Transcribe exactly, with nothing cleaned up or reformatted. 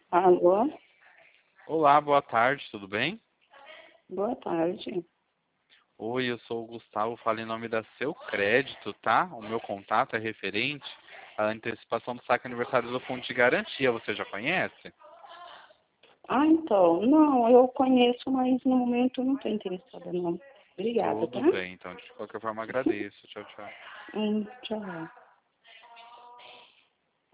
Alô? Olá, boa tarde, tudo bem? Boa tarde. Oi, eu sou o Gustavo, falo em nome da Seu Crédito, tá? O meu contato é referente à antecipação do saque aniversário do Fundo de Garantia, você já conhece? Ah, então, não, eu conheço, mas no momento não estou interessada, não. Obrigada, tá? Tudo bem, então de qualquer forma agradeço. Tchau, tchau. Hum, tchau.